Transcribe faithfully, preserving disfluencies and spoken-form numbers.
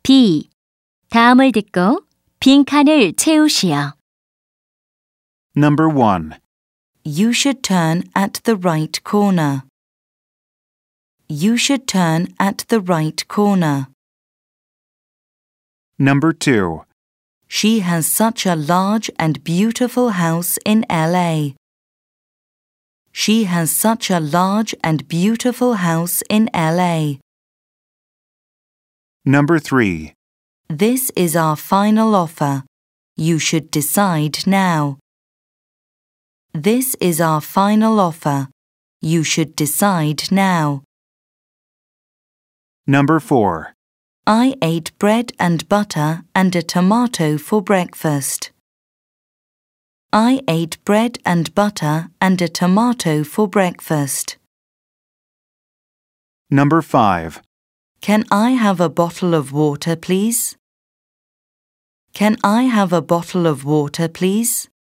B. 다음을 듣고 빈칸을 채우시오. Number one. You should turn at the right corner. You should turn at the right corner. Number two. She has such a large and beautiful house in L A. She has such a large and beautiful house in L A. Number three. This is our final offer. You should decide now. This is our final offer. You should decide now. Number four. I ate bread and butter and a tomato for breakfast. I ate bread and butter and a tomato for breakfast. Number five. Can I have a bottle of water, please? Can I have a bottle of water, please?